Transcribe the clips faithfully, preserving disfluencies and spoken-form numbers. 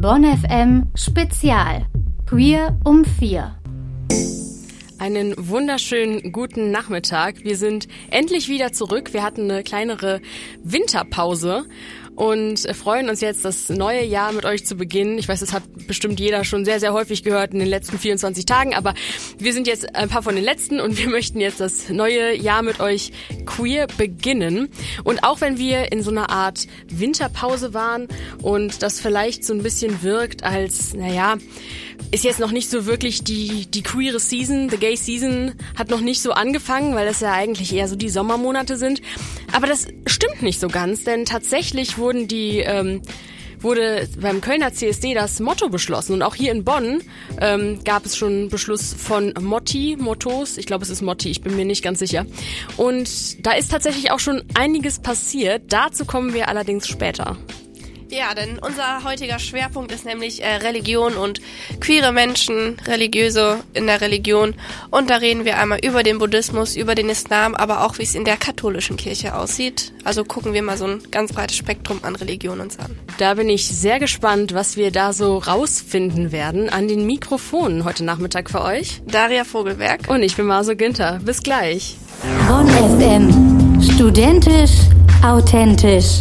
Bonn F M Spezial Queer um vier. Einen wunderschönen guten Nachmittag. Wir sind endlich wieder zurück. Wir hatten eine kleinere Winterpause und freuen uns jetzt, das neue Jahr mit euch zu beginnen. Ich weiß, das hat bestimmt jeder schon sehr, sehr häufig gehört in den letzten vierundzwanzig Tagen, aber wir sind jetzt ein paar von den Letzten und wir möchten jetzt das neue Jahr mit euch queer beginnen. Und auch wenn wir in so einer Art Winterpause waren und das vielleicht so ein bisschen wirkt als, naja, ist jetzt noch nicht so wirklich die die queere Season, the gay season hat noch nicht so angefangen, weil das ja eigentlich eher so die Sommermonate sind. Aber das stimmt nicht so ganz, denn tatsächlich wurden die ähm, wurde beim Kölner C S D das Motto beschlossen und auch hier in Bonn ähm, gab es schon einen Beschluss von Motti, Mottos, ich glaube es ist Motti, ich bin mir nicht ganz sicher. Und da ist tatsächlich auch schon einiges passiert, dazu kommen wir allerdings später. Ja, denn unser heutiger Schwerpunkt ist nämlich äh, Religion und queere Menschen, Religiöse in der Religion. Und da reden wir einmal über den Buddhismus, über den Islam, aber auch wie es in der katholischen Kirche aussieht. Also gucken wir mal so ein ganz breites Spektrum an Religion uns an. Da bin ich sehr gespannt, was wir da so rausfinden werden an den Mikrofonen heute Nachmittag für euch. Daria Vogelberg. Und ich bin Marso Günther. Bis gleich. Bonn F M. Studentisch, authentisch.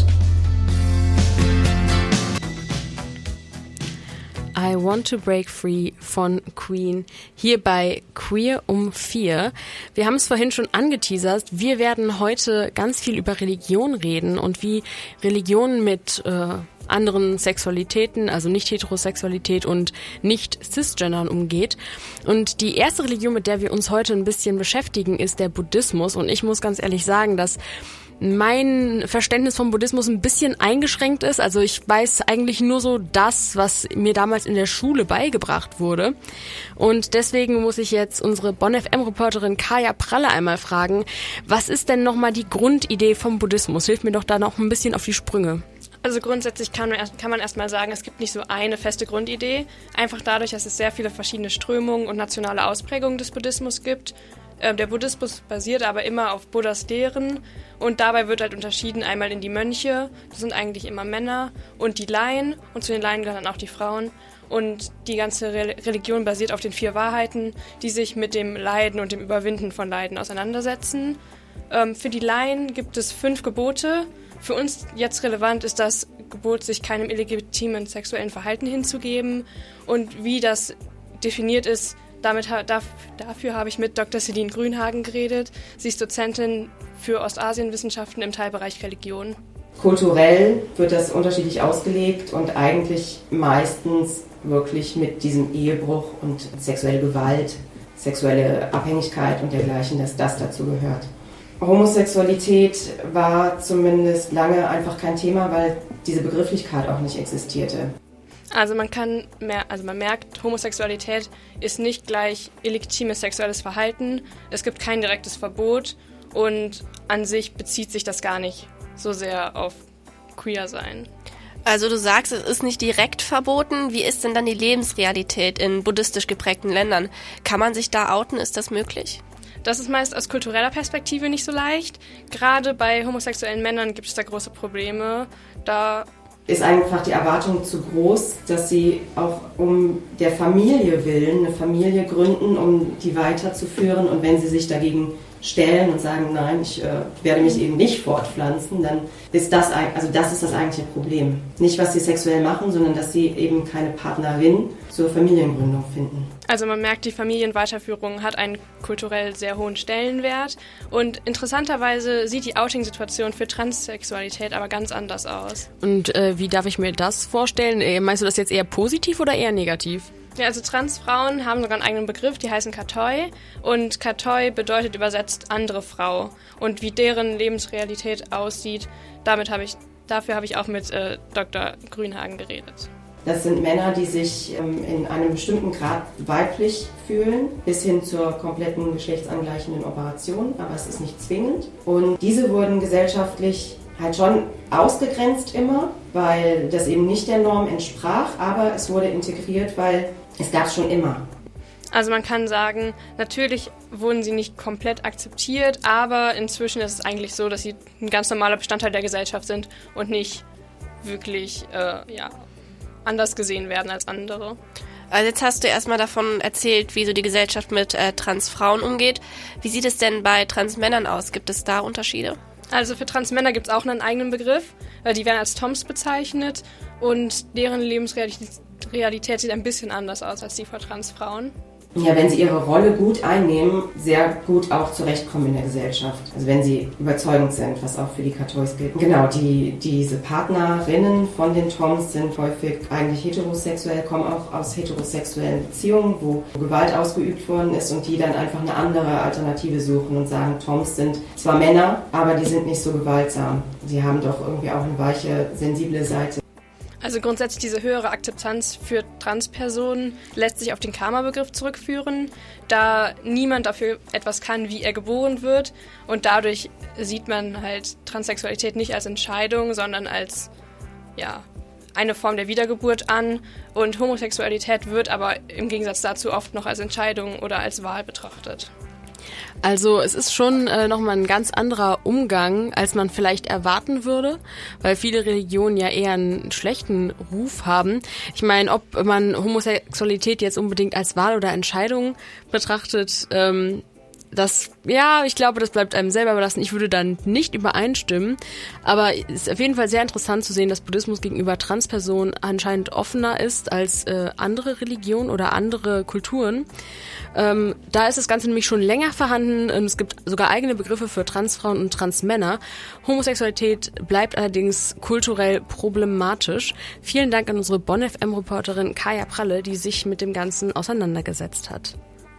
I Want to Break Free von Queen, hier bei Queer um vier. Wir haben es vorhin schon angeteasert, wir werden heute ganz viel über Religion reden und wie Religion mit äh, anderen Sexualitäten, also nicht Heterosexualität und nicht Cisgendern umgeht. Und die erste Religion, mit der wir uns heute ein bisschen beschäftigen, ist der Buddhismus. Und ich muss ganz ehrlich sagen, dass mein Verständnis vom Buddhismus ein bisschen eingeschränkt ist. Also ich weiß eigentlich nur so das, was mir damals in der Schule beigebracht wurde. Und deswegen muss ich jetzt unsere Bonn F M-Reporterin Kaya Pralle einmal fragen, was ist denn nochmal die Grundidee vom Buddhismus? Hilf mir doch da noch ein bisschen auf die Sprünge. Also grundsätzlich kann man, erst, kann man erstmal sagen, es gibt nicht so eine feste Grundidee. Einfach dadurch, dass es sehr viele verschiedene Strömungen und nationale Ausprägungen des Buddhismus gibt. Der Buddhismus basiert aber immer auf Buddhas Lehren und dabei wird halt unterschieden einmal in die Mönche, das sind eigentlich immer Männer, und die Laien, und zu den Laien gehören dann auch die Frauen. Und die ganze Re- Religion basiert auf den vier Wahrheiten, die sich mit dem Leiden und dem Überwinden von Leiden auseinandersetzen. Ähm, für die Laien gibt es fünf Gebote. Für uns jetzt relevant ist das Gebot, sich keinem illegitimen sexuellen Verhalten hinzugeben, und wie das definiert ist. Damit, dafür habe ich mit Doktor Celine Grünhagen geredet. Sie ist Dozentin für Ostasienwissenschaften im Teilbereich Religion. Kulturell wird das unterschiedlich ausgelegt und eigentlich meistens wirklich mit diesem Ehebruch und sexuelle Gewalt, sexuelle Abhängigkeit und dergleichen, dass das dazu gehört. Homosexualität war zumindest lange einfach kein Thema, weil diese Begrifflichkeit auch nicht existierte. Also man kann mehr, also man merkt, Homosexualität ist nicht gleich illegitimes sexuelles Verhalten. Es gibt kein direktes Verbot und an sich bezieht sich das gar nicht so sehr auf queer sein. Also du sagst, es ist nicht direkt verboten. Wie ist denn dann die Lebensrealität in buddhistisch geprägten Ländern? Kann man sich da outen? Ist das möglich? Das ist meist aus kultureller Perspektive nicht so leicht. Gerade bei homosexuellen Männern gibt es da große Probleme. Da ist einfach die Erwartung zu groß, dass sie auch um der Familie willen eine Familie gründen, um die weiterzuführen. Und wenn sie sich dagegen stellen und sagen, nein, ich äh, werde mich eben nicht fortpflanzen, dann ist das, also das ist das eigentliche Problem. Nicht, was sie sexuell machen, sondern dass sie eben keine Partnerin zur Familiengründung finden. Also man merkt, die Familienweiterführung hat einen kulturell sehr hohen Stellenwert. Und interessanterweise sieht die Outing-Situation für Transsexualität aber ganz anders aus. Und äh, wie darf ich mir das vorstellen? Äh, meinst du das jetzt eher positiv oder eher negativ? Ja, also Transfrauen haben sogar einen eigenen Begriff, die heißen Katoi. Und Katoi bedeutet übersetzt andere Frau. Und wie deren Lebensrealität aussieht, damit habe ich, dafür habe ich auch mit äh, Doktor Grünhagen geredet. Das sind Männer, die sich ähm, in einem bestimmten Grad weiblich fühlen, bis hin zur kompletten geschlechtsangleichenden Operation, aber es ist nicht zwingend. Und diese wurden gesellschaftlich halt schon ausgegrenzt immer, weil das eben nicht der Norm entsprach, aber es wurde integriert, weil es gab es schon immer. Also man kann sagen, natürlich wurden sie nicht komplett akzeptiert, aber inzwischen ist es eigentlich so, dass sie ein ganz normaler Bestandteil der Gesellschaft sind und nicht wirklich, äh, ja, anders gesehen werden als andere. Also jetzt hast du erstmal davon erzählt, wie so die Gesellschaft mit äh, Transfrauen umgeht. Wie sieht es denn bei Transmännern aus? Gibt es da Unterschiede? Also für Transmänner gibt es auch einen eigenen Begriff. Die werden als Toms bezeichnet und deren Lebensrealität Realität sieht ein bisschen anders aus als die von Transfrauen. Ja, wenn sie ihre Rolle gut einnehmen, sehr gut auch zurechtkommen in der Gesellschaft. Also wenn sie überzeugend sind, was auch für die Katholis gilt. Genau, die, diese Partnerinnen von den Toms sind häufig eigentlich heterosexuell, kommen auch aus heterosexuellen Beziehungen, wo Gewalt ausgeübt worden ist und die dann einfach eine andere Alternative suchen und sagen, Toms sind zwar Männer, aber die sind nicht so gewaltsam. Sie haben doch irgendwie auch eine weiche, sensible Seite. Also grundsätzlich diese höhere Akzeptanz für Transpersonen lässt sich auf den Karma-Begriff zurückführen, da niemand dafür etwas kann, wie er geboren wird. Und dadurch sieht man halt Transsexualität nicht als Entscheidung, sondern als ja, eine Form der Wiedergeburt an. Und Homosexualität wird aber im Gegensatz dazu oft noch als Entscheidung oder als Wahl betrachtet. Also es ist schon äh, nochmal ein ganz anderer Umgang, als man vielleicht erwarten würde, weil viele Religionen ja eher einen schlechten Ruf haben. Ich meine, ob man Homosexualität jetzt unbedingt als Wahl oder Entscheidung betrachtet, ähm, das, ja, ich glaube, das bleibt einem selber überlassen. Ich würde dann nicht übereinstimmen. Aber es ist auf jeden Fall sehr interessant zu sehen, dass Buddhismus gegenüber Transpersonen anscheinend offener ist als äh, andere Religionen oder andere Kulturen. Ähm, da ist das Ganze nämlich schon länger vorhanden. Es gibt sogar eigene Begriffe für Transfrauen und Transmänner. Homosexualität bleibt allerdings kulturell problematisch. Vielen Dank an unsere Bonn F M-Reporterin Kaya Pralle, die sich mit dem Ganzen auseinandergesetzt hat.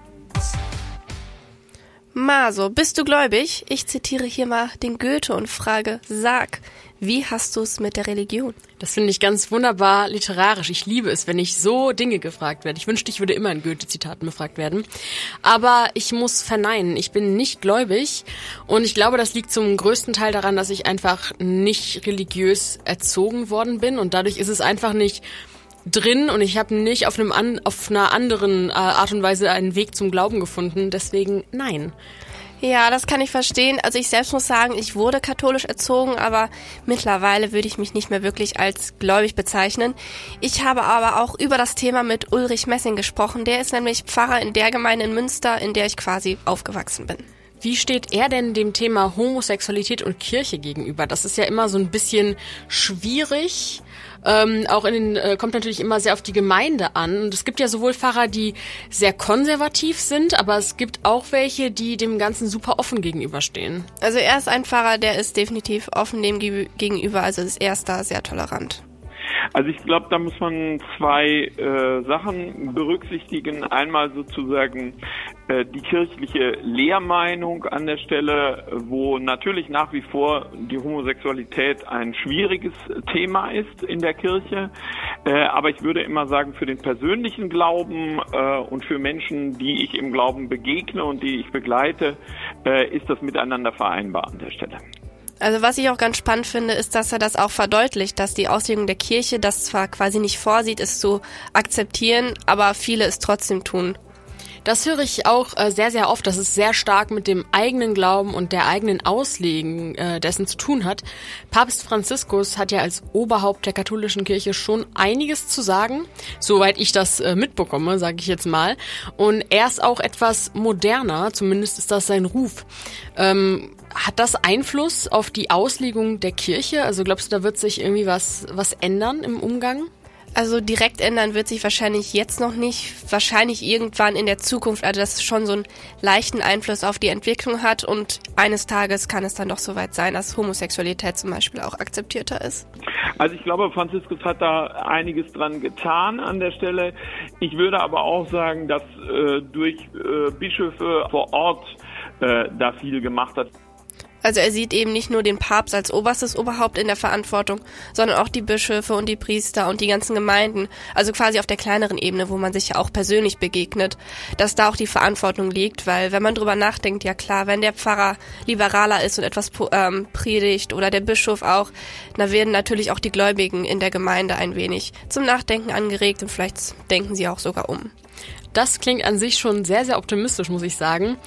Maso, bist du gläubig? Ich zitiere hier mal den Goethe und frage, sag, wie hast du es mit der Religion? Das finde ich ganz wunderbar literarisch. Ich liebe es, wenn ich so Dinge gefragt werde. Ich wünschte, ich würde immer in Goethe-Zitaten befragt werden. Aber ich muss verneinen, ich bin nicht gläubig. Und ich glaube, das liegt zum größten Teil daran, dass ich einfach nicht religiös erzogen worden bin. Und dadurch ist es einfach nicht drin und ich habe nicht auf einem an, auf einer anderen äh, Art und Weise einen Weg zum Glauben gefunden. Deswegen nein. Ja, das kann ich verstehen. Also ich selbst muss sagen, ich wurde katholisch erzogen, aber mittlerweile würde ich mich nicht mehr wirklich als gläubig bezeichnen. Ich habe aber auch über das Thema mit Ulrich Messing gesprochen. Der ist nämlich Pfarrer in der Gemeinde in Münster, in der ich quasi aufgewachsen bin. Wie steht er denn dem Thema Homosexualität und Kirche gegenüber? Das ist ja immer so ein bisschen schwierig. Ähm, auch in den, äh, kommt natürlich immer sehr auf die Gemeinde an. Und es gibt ja sowohl Pfarrer, die sehr konservativ sind, aber es gibt auch welche, die dem Ganzen super offen gegenüberstehen. Also er ist ein Pfarrer, der ist definitiv offen dem ge- gegenüber, also ist er da sehr tolerant. Also ich glaube, da muss man zwei äh, Sachen berücksichtigen. Einmal sozusagen äh, die kirchliche Lehrmeinung an der Stelle, wo natürlich nach wie vor die Homosexualität ein schwieriges Thema ist in der Kirche. Äh, aber ich würde immer sagen, für den persönlichen Glauben äh, und für Menschen, die ich im Glauben begegne und die ich begleite, äh, ist das miteinander vereinbar an der Stelle. Also was ich auch ganz spannend finde, ist, dass er das auch verdeutlicht, dass die Auslegung der Kirche das zwar quasi nicht vorsieht, es zu akzeptieren, aber viele es trotzdem tun. Das höre ich auch äh, sehr, sehr oft, dass es sehr stark mit dem eigenen Glauben und der eigenen Auslegung äh, dessen zu tun hat. Papst Franziskus hat ja als Oberhaupt der katholischen Kirche schon einiges zu sagen, soweit ich das äh, mitbekomme, sage ich jetzt mal. Und er ist auch etwas moderner, zumindest ist das sein Ruf. Ähm, hat das Einfluss auf die Auslegung der Kirche? Also glaubst du, da wird sich irgendwie was, was ändern im Umgang? Also direkt ändern wird sich wahrscheinlich jetzt noch nicht, wahrscheinlich irgendwann in der Zukunft, also dass es schon so einen leichten Einfluss auf die Entwicklung hat und eines Tages kann es dann doch soweit sein, dass Homosexualität zum Beispiel auch akzeptierter ist. Also ich glaube, Franziskus hat da einiges dran getan an der Stelle. Ich würde aber auch sagen, dass äh, durch äh, Bischöfe vor Ort äh, da viel gemacht hat. Also er sieht eben nicht nur den Papst als oberstes Oberhaupt in der Verantwortung, sondern auch die Bischöfe und die Priester und die ganzen Gemeinden, also quasi auf der kleineren Ebene, wo man sich ja auch persönlich begegnet, dass da auch die Verantwortung liegt, weil wenn man drüber nachdenkt, ja klar, wenn der Pfarrer liberaler ist und etwas ähm, predigt oder der Bischof auch, dann werden natürlich auch die Gläubigen in der Gemeinde ein wenig zum Nachdenken angeregt und vielleicht denken sie auch sogar um. Das klingt an sich schon sehr, sehr optimistisch, muss ich sagen.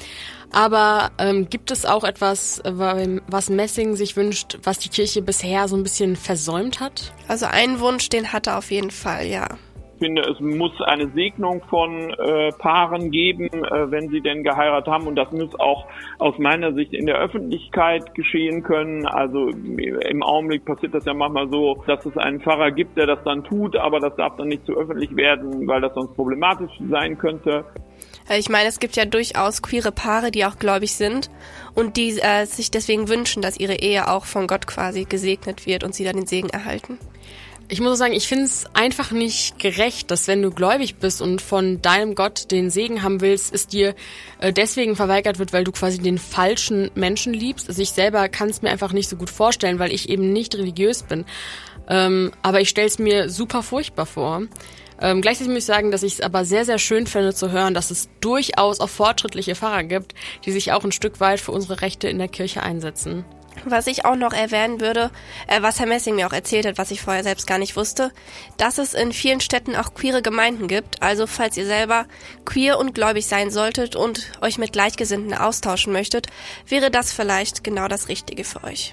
Aber ähm, gibt es auch etwas, was Messing sich wünscht, was die Kirche bisher so ein bisschen versäumt hat? Also einen Wunsch, den hat er auf jeden Fall, ja. Ich finde, es muss eine Segnung von äh, Paaren geben, äh, wenn sie denn geheiratet haben. Und das muss auch aus meiner Sicht in der Öffentlichkeit geschehen können. Also im Augenblick passiert das ja manchmal so, dass es einen Pfarrer gibt, der das dann tut, aber das darf dann nicht zu öffentlich werden, weil das sonst problematisch sein könnte. Ich meine, es gibt ja durchaus queere Paare, die auch gläubig sind und die äh, sich deswegen wünschen, dass ihre Ehe auch von Gott quasi gesegnet wird und sie dann den Segen erhalten. Ich muss sagen, ich finde es einfach nicht gerecht, dass wenn du gläubig bist und von deinem Gott den Segen haben willst, es dir äh, deswegen verweigert wird, weil du quasi den falschen Menschen liebst. Also ich selber kann es mir einfach nicht so gut vorstellen, weil ich eben nicht religiös bin. Ähm, aber ich stelle es mir super furchtbar vor. Ähm, gleichzeitig muss ich sagen, dass ich es aber sehr, sehr schön finde zu hören, dass es durchaus auch fortschrittliche Pfarrer gibt, die sich auch ein Stück weit für unsere Rechte in der Kirche einsetzen. Was ich auch noch erwähnen würde, äh, was Herr Messing mir auch erzählt hat, was ich vorher selbst gar nicht wusste, dass es in vielen Städten auch queere Gemeinden gibt. Also falls ihr selber queer und gläubig sein solltet und euch mit Gleichgesinnten austauschen möchtet, wäre das vielleicht genau das Richtige für euch.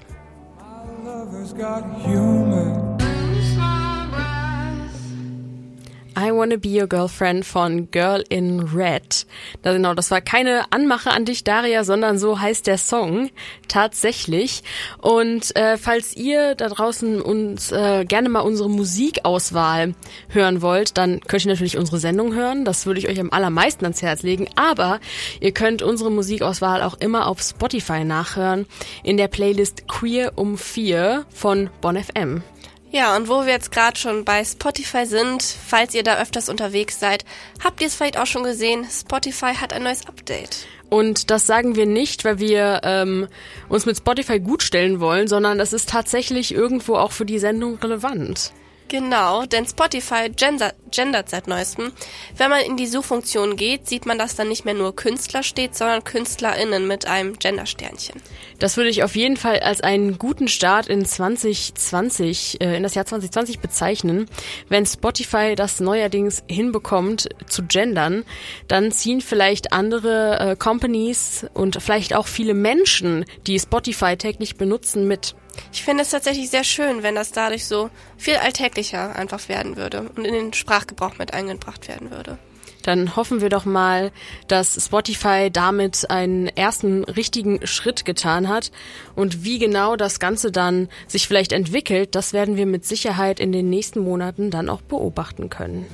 I Wanna Be Your Girlfriend von Girl in Red. Da, genau, das war keine Anmache an dich, Daria, sondern so heißt der Song tatsächlich. Und äh, falls ihr da draußen uns äh, gerne mal unsere Musikauswahl hören wollt, dann könnt ihr natürlich unsere Sendung hören. Das würde ich euch am allermeisten ans Herz legen. Aber ihr könnt unsere Musikauswahl auch immer auf Spotify nachhören in der Playlist Queer um vier von Bonn F M. Ja, und wo wir jetzt gerade schon bei Spotify sind, falls ihr da öfters unterwegs seid, habt ihr es vielleicht auch schon gesehen, Spotify hat ein neues Update. Und das sagen wir nicht, weil wir ähm, uns mit Spotify gut stellen wollen, sondern das ist tatsächlich irgendwo auch für die Sendung relevant. Genau, denn Spotify gender, gendert seit neuestem. Wenn man in die Suchfunktion geht, sieht man, dass dann nicht mehr nur Künstler steht, sondern KünstlerInnen mit einem Gendersternchen. Das würde ich auf jeden Fall als einen guten Start in zwanzig zwanzig, äh, in das Jahr zwanzig zwanzig bezeichnen. Wenn Spotify das neuerdings hinbekommt zu gendern, dann ziehen vielleicht andere äh, Companies und vielleicht auch viele Menschen, die Spotify täglich benutzen, mit. Ich finde es tatsächlich sehr schön, wenn das dadurch so viel alltäglicher einfach werden würde und in den Sprachgebrauch mit eingebracht werden würde. Dann hoffen wir doch mal, dass Spotify damit einen ersten richtigen Schritt getan hat. Und wie genau das Ganze dann sich vielleicht entwickelt, das werden wir mit Sicherheit in den nächsten Monaten dann auch beobachten können.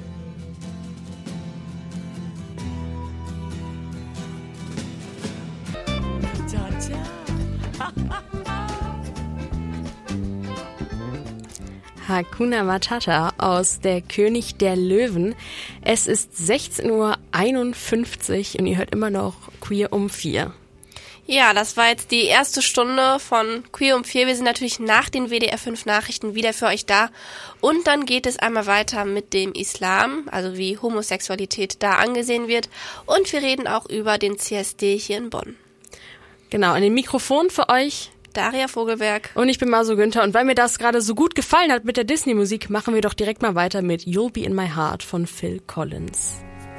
Hakuna Matata aus Der König der Löwen. Es ist sechzehn Uhr einundfünfzig und ihr hört immer noch Queer um vier. Ja, das war jetzt die erste Stunde von Queer um vier. Wir sind natürlich nach den W D R fünf Nachrichten wieder für euch da. Und dann geht es einmal weiter mit dem Islam, also wie Homosexualität da angesehen wird. Und wir reden auch über den C S D hier in Bonn. Genau, an dem Mikrofon für euch Daria Vogelberg. Und ich bin Maso Günther. Und weil mir das gerade so gut gefallen hat mit der Disney-Musik, machen wir doch direkt mal weiter mit You'll Be in My Heart von Phil Collins.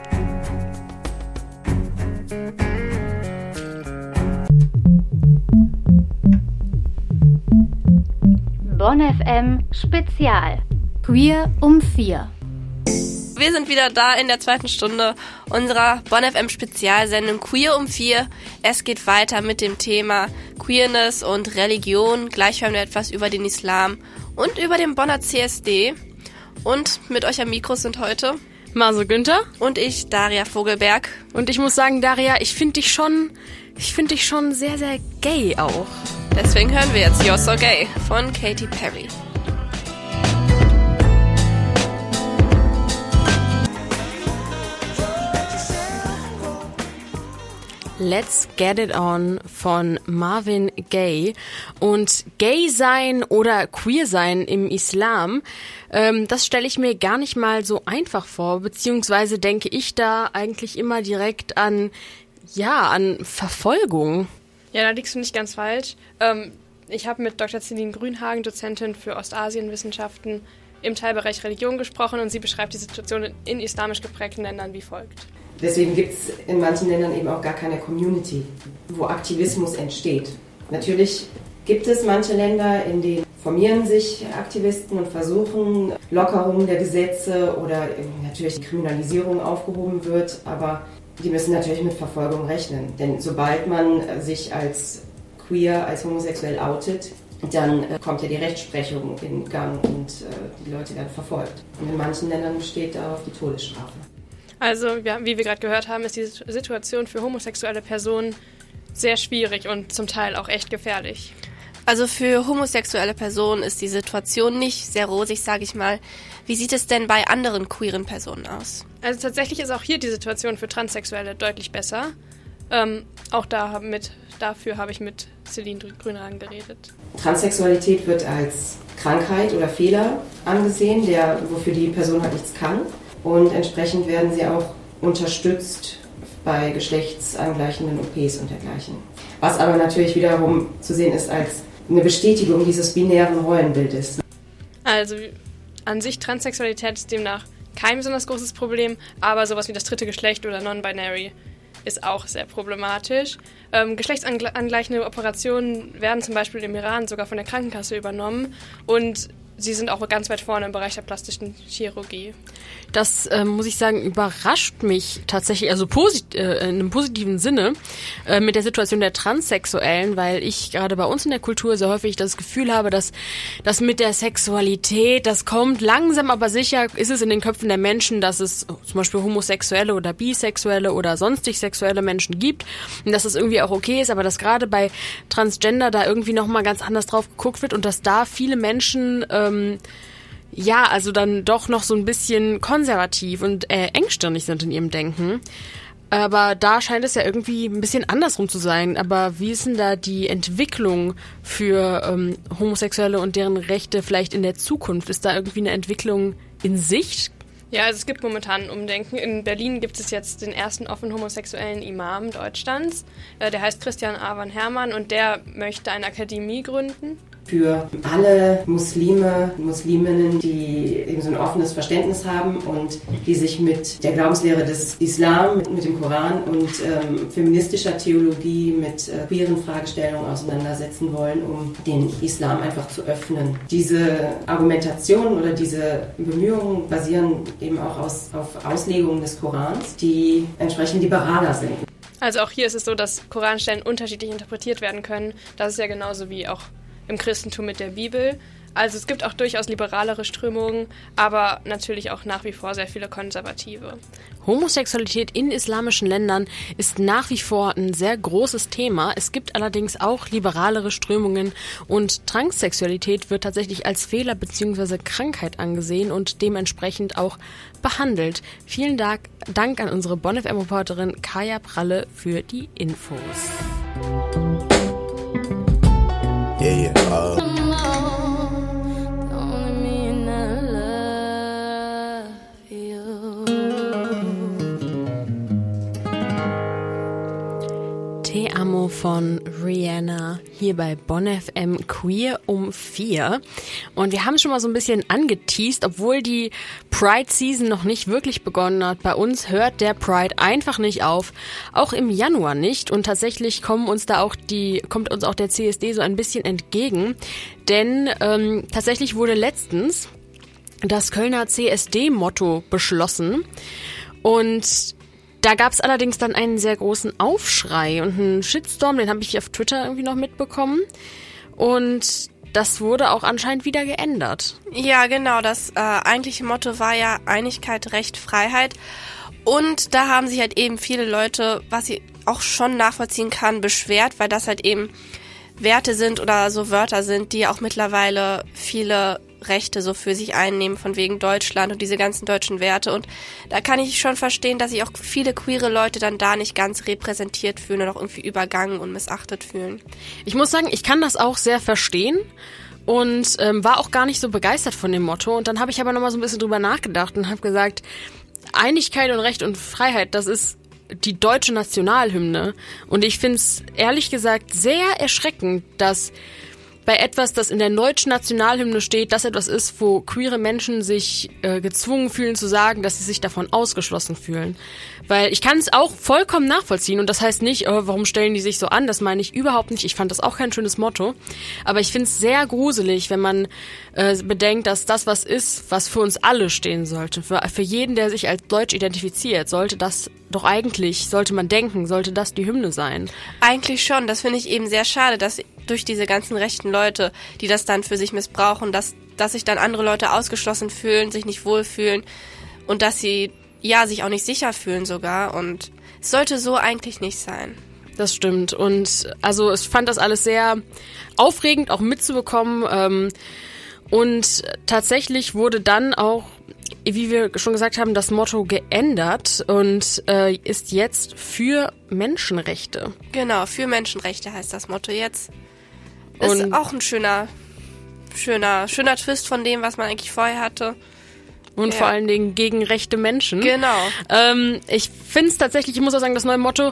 Bonn F M Spezial. Queer um vier. Wir sind wieder da in der zweiten Stunde unserer Bonn F M Spezialsendung Queer um vier. Es geht weiter mit dem Thema Queerness und Religion. Gleich hören wir etwas über den Islam und über den Bonner C S D. Und mit euch am Mikro sind heute Maso Günther und ich, Daria Vogelberg. Und ich muss sagen, Daria, ich finde dich schon, ich finde dich schon sehr, sehr gay auch. Deswegen hören wir jetzt You're So Gay von Katy Perry. Let's Get It On von Marvin Gaye. Und Gay sein oder Queer sein im Islam, ähm, das stelle ich mir gar nicht mal so einfach vor, beziehungsweise denke ich da eigentlich immer direkt an, ja, an Verfolgung. Ja, da liegst du nicht ganz falsch. Ähm, ich habe mit Doktor Celine Grünhagen, Dozentin für Ostasienwissenschaften, im Teilbereich Religion gesprochen und sie beschreibt die Situation in islamisch geprägten Ländern wie folgt. Deswegen gibt es in manchen Ländern eben auch gar keine Community, wo Aktivismus entsteht. Natürlich gibt es manche Länder, in denen formieren sich Aktivisten und versuchen, Lockerung der Gesetze oder natürlich die Kriminalisierung aufgehoben wird, aber die müssen natürlich mit Verfolgung rechnen. Denn sobald man sich als queer, als homosexuell outet, dann kommt ja die Rechtsprechung in Gang und die Leute werden verfolgt. Und in manchen Ländern besteht darauf die Todesstrafe. Also, ja, wie wir gerade gehört haben, ist die Situation für homosexuelle Personen sehr schwierig und zum Teil auch echt gefährlich. Also für homosexuelle Personen ist die Situation nicht sehr rosig, sage ich mal. Wie sieht es denn bei anderen queeren Personen aus? Also tatsächlich ist auch hier die Situation für Transsexuelle deutlich besser. Ähm, auch da mit, dafür habe ich mit Celine Grünhagen geredet. Transsexualität wird als Krankheit oder Fehler angesehen, der, wofür die Person halt nichts kann. Und entsprechend werden sie auch unterstützt bei geschlechtsangleichenden O Ps und dergleichen. Was aber natürlich wiederum zu sehen ist als eine Bestätigung dieses binären Rollenbildes. Also an sich Transsexualität ist demnach kein besonders großes Problem, aber sowas wie das dritte Geschlecht oder Non-Binary ist auch sehr problematisch. Ähm, geschlechtsangleichende Operationen werden zum Beispiel im Iran sogar von der Krankenkasse übernommen und sie sind auch ganz weit vorne im Bereich der plastischen Chirurgie. Das, äh, muss ich sagen, überrascht mich tatsächlich, also posit- äh, in einem positiven Sinne, äh, mit der Situation der Transsexuellen, weil ich gerade bei uns in der Kultur sehr häufig das Gefühl habe, dass das mit der Sexualität, das kommt langsam, aber sicher ist es in den Köpfen der Menschen, dass es zum Beispiel homosexuelle oder bisexuelle oder sonstig sexuelle Menschen gibt und dass es irgendwie auch okay ist, aber dass gerade bei Transgender da irgendwie nochmal ganz anders drauf geguckt wird und dass da viele Menschen ähm, ja, also dann doch noch so ein bisschen konservativ und äh, engstirnig sind in ihrem Denken. Aber da scheint es ja irgendwie ein bisschen andersrum zu sein. Aber wie ist denn da die Entwicklung für ähm, Homosexuelle und deren Rechte vielleicht in der Zukunft? Ist da irgendwie eine Entwicklung in Sicht? Ja, also es gibt momentan ein Umdenken. In Berlin gibt es jetzt den ersten offen homosexuellen Imam Deutschlands. Äh, der heißt Christian Awan Hermann und der möchte eine Akademie gründen. Für alle Muslime, Musliminnen, die eben so ein offenes Verständnis haben und die sich mit der Glaubenslehre des Islam, mit, mit dem Koran und ähm, feministischer Theologie, mit äh, queeren Fragestellungen auseinandersetzen wollen, um den Islam einfach zu öffnen. Diese Argumentationen oder diese Bemühungen basieren eben auch aus, auf Auslegungen des Korans, die entsprechend liberaler sind. Also auch hier ist es so, dass Koranstellen unterschiedlich interpretiert werden können. Das ist ja genauso wie auch im Christentum mit der Bibel. Also es gibt auch durchaus liberalere Strömungen, aber natürlich auch nach wie vor sehr viele konservative. Homosexualität in islamischen Ländern ist nach wie vor ein sehr großes Thema. Es gibt allerdings auch liberalere Strömungen und Transsexualität wird tatsächlich als Fehler bzw. Krankheit angesehen und dementsprechend auch behandelt. Vielen Dank, Dank an unsere Bonn F M-Reporterin Kaya Pralle für die Infos. Yeah, yeah, uh. Te Amo von Rihanna hier bei Bonn F M Queer um vier. Und wir haben schon mal so ein bisschen angeteast, obwohl die Pride Season noch nicht wirklich begonnen hat. Bei uns hört der Pride einfach nicht auf, auch im Januar nicht. Und tatsächlich kommen uns da auch die, kommt uns auch der C S D so ein bisschen entgegen. Denn ähm, tatsächlich wurde letztens das Kölner C S D-Motto beschlossen. Und da gab es allerdings dann einen sehr großen Aufschrei und einen Shitstorm, den habe ich auf Twitter irgendwie noch mitbekommen. Und das wurde auch anscheinend wieder geändert. Ja, genau. Das äh, eigentliche Motto war ja Einigkeit, Recht, Freiheit. Und da haben sich halt eben viele Leute, was ich auch schon nachvollziehen kann, beschwert, weil das halt eben Werte sind oder so Wörter sind, die auch mittlerweile viele Rechte so für sich einnehmen, von wegen Deutschland und diese ganzen deutschen Werte. Und da kann ich schon verstehen, dass sich auch viele queere Leute dann da nicht ganz repräsentiert fühlen und auch irgendwie übergangen und missachtet fühlen. Ich muss sagen, ich kann das auch sehr verstehen und ähm, war auch gar nicht so begeistert von dem Motto. Und dann habe ich aber nochmal so ein bisschen drüber nachgedacht und habe gesagt, Einigkeit und Recht und Freiheit, das ist die deutsche Nationalhymne. Und ich finde es ehrlich gesagt sehr erschreckend, dass bei etwas, das in der deutschen Nationalhymne steht, das etwas ist, wo queere Menschen sich äh, gezwungen fühlen zu sagen, dass sie sich davon ausgeschlossen fühlen. Weil ich kann es auch vollkommen nachvollziehen und das heißt nicht, oh, warum stellen die sich so an, das meine ich überhaupt nicht. Ich fand das auch kein schönes Motto, aber ich finde es sehr gruselig, wenn man äh, bedenkt, dass das was ist, was für uns alle stehen sollte. Für, für jeden, der sich als deutsch identifiziert, sollte das doch eigentlich, sollte man denken, sollte das die Hymne sein. Eigentlich schon, das finde ich eben sehr schade, dass durch diese ganzen rechten Leute, die das dann für sich missbrauchen, dass, dass sich dann andere Leute ausgeschlossen fühlen, sich nicht wohlfühlen und dass sie, ja, sich auch nicht sicher fühlen sogar und es sollte so eigentlich nicht sein. Das stimmt und also ich fand das alles sehr aufregend auch mitzubekommen ähm, und tatsächlich wurde dann auch, wie wir schon gesagt haben, das Motto geändert und äh, ist jetzt für Menschenrechte. Genau, für Menschenrechte heißt das Motto jetzt. Ist und auch ein schöner, schöner, schöner Twist von dem, was man eigentlich vorher hatte. Und ja. vor allen Dingen gegen rechte Menschen. Genau. Ähm, ich finde es tatsächlich, ich muss auch sagen, das neue Motto,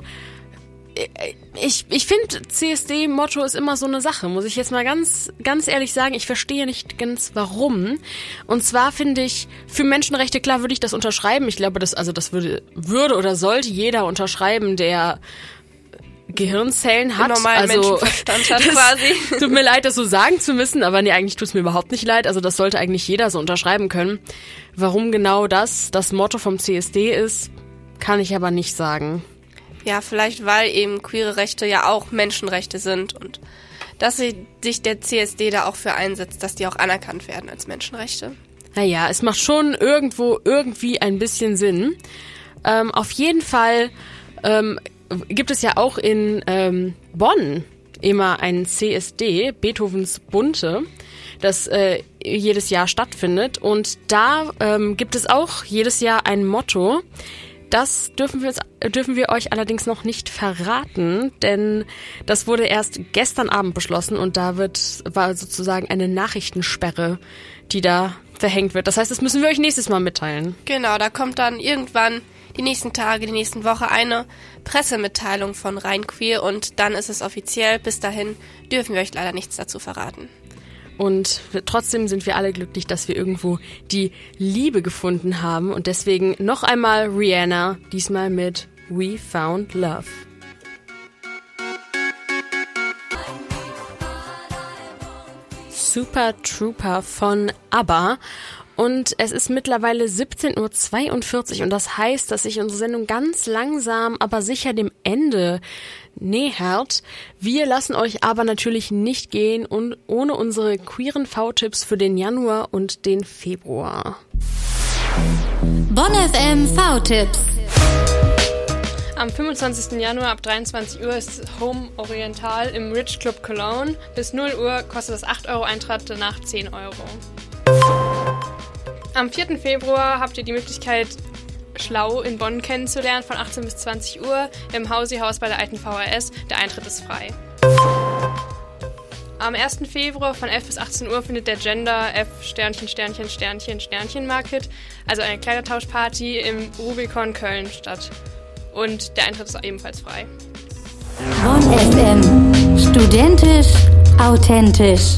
ich, ich finde, C S D-Motto ist immer so eine Sache, muss ich jetzt mal ganz, ganz ehrlich sagen. Ich verstehe nicht ganz, warum. Und zwar finde ich, für Menschenrechte, klar würde ich das unterschreiben. Ich glaube, das, also das würde, würde oder sollte jeder unterschreiben, der Gehirnzellen hat. Normalen also Menschenverstand hat quasi. Tut mir leid, das so sagen zu müssen, aber nee, eigentlich tut es mir überhaupt nicht leid. Also das sollte eigentlich jeder so unterschreiben können. Warum genau das das Motto vom C S D ist, kann ich aber nicht sagen. Ja, vielleicht weil eben queere Rechte ja auch Menschenrechte sind und dass sich der C S D da auch für einsetzt, dass die auch anerkannt werden als Menschenrechte. Naja, es macht schon irgendwo irgendwie ein bisschen Sinn. Ähm, auf jeden Fall ähm, gibt es ja auch in ähm, Bonn immer ein C S D, Beethovens Bunte, das äh, jedes Jahr stattfindet. Und da ähm, gibt es auch jedes Jahr ein Motto. Das dürfen wir, uns, dürfen wir euch allerdings noch nicht verraten, denn das wurde erst gestern Abend beschlossen und da wird war sozusagen eine Nachrichtensperre, die da verhängt wird. Das heißt, das müssen wir euch nächstes Mal mitteilen. Genau, da kommt dann irgendwann die nächsten Tage, die nächsten Woche eine Pressemitteilung von Rein Queer und dann ist es offiziell. Bis dahin dürfen wir euch leider nichts dazu verraten. Und trotzdem sind wir alle glücklich, dass wir irgendwo die Liebe gefunden haben. Und deswegen noch einmal Rihanna, diesmal mit We Found Love. Super Trooper von ABBA. Und es ist mittlerweile siebzehn Uhr zweiundvierzig und das heißt, dass sich unsere Sendung ganz langsam, aber sicher dem Ende nähert. Wir lassen euch aber natürlich nicht gehen und ohne unsere queeren V-Tipps für den Januar und den Februar. Bonn F M V-Tipps. Am fünfundzwanzigsten Januar ab dreiundzwanzig Uhr ist Home Oriental im Rich Club Cologne. Bis null Uhr kostet das acht Euro Eintritt, danach zehn Euro. Am vierten Februar habt ihr die Möglichkeit, Schlau in Bonn kennenzulernen, von achtzehn bis zwanzig Uhr im Hausi-Haus bei der alten V H S. Der Eintritt ist frei. Am ersten Februar von elf bis achtzehn Uhr findet der Gender F Sternchen Sternchen Sternchen Sternchen Market, also eine Kleidertauschparty im Rubicon Köln statt. Und der Eintritt ist ebenfalls frei. Bonn F M. Studentisch, authentisch.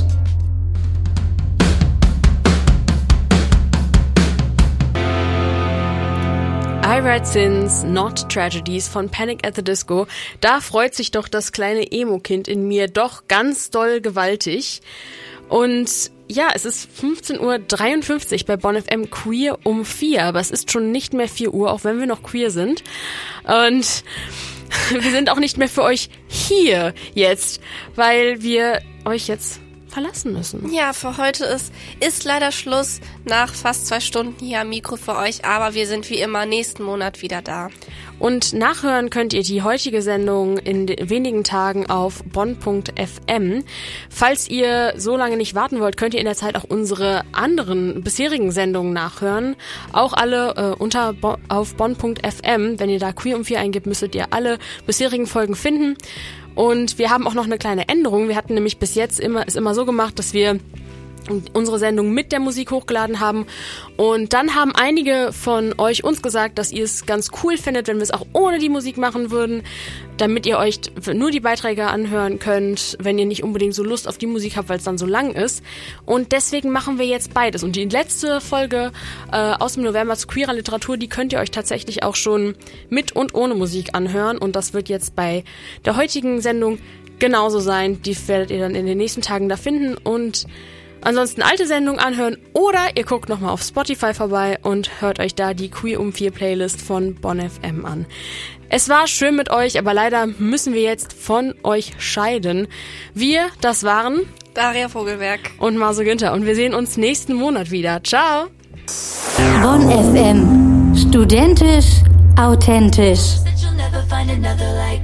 I Write Sins, Not Tragedies von Panic at the Disco. Da freut sich doch das kleine Emo-Kind in mir doch ganz doll gewaltig. Und ja, es ist fünfzehn Uhr dreiundfünfzig bei Bonn F M Queer um vier, aber es ist schon nicht mehr vier Uhr, auch wenn wir noch queer sind. Und wir sind auch nicht mehr für euch hier jetzt, weil wir euch jetzt verlassen müssen. Ja, für heute ist, ist leider Schluss nach fast zwei Stunden hier am Mikro für euch, aber wir sind wie immer nächsten Monat wieder da. Und nachhören könnt ihr die heutige Sendung in wenigen Tagen auf bonn punkt f m. Falls ihr so lange nicht warten wollt, könnt ihr in der Zeit auch unsere anderen bisherigen Sendungen nachhören. Auch alle äh, unter Bo- auf bonn punkt f m. Wenn ihr da Queer um vier eingibt, müsstet ihr alle bisherigen Folgen finden. Und wir haben auch noch eine kleine Änderung. Wir hatten nämlich bis jetzt immer, ist immer so gemacht, dass wir unsere Sendung mit der Musik hochgeladen haben. Und dann haben einige von euch uns gesagt, dass ihr es ganz cool findet, wenn wir es auch ohne die Musik machen würden, damit ihr euch nur die Beiträge anhören könnt, wenn ihr nicht unbedingt so Lust auf die Musik habt, weil es dann so lang ist. Und deswegen machen wir jetzt beides. Und die letzte Folge äh, aus dem November zu queerer Literatur, die könnt ihr euch tatsächlich auch schon mit und ohne Musik anhören. Und das wird jetzt bei der heutigen Sendung genauso sein. Die werdet ihr dann in den nächsten Tagen da finden und ansonsten alte Sendungen anhören oder ihr guckt nochmal auf Spotify vorbei und hört euch da die Queer um vier Playlist von Bonn F M an. Es war schön mit euch, aber leider müssen wir jetzt von euch scheiden. Wir, das waren Daria Vogelberg und Marso Günther und wir sehen uns nächsten Monat wieder. Ciao! Bonn F M. Studentisch, authentisch. You'll never find another like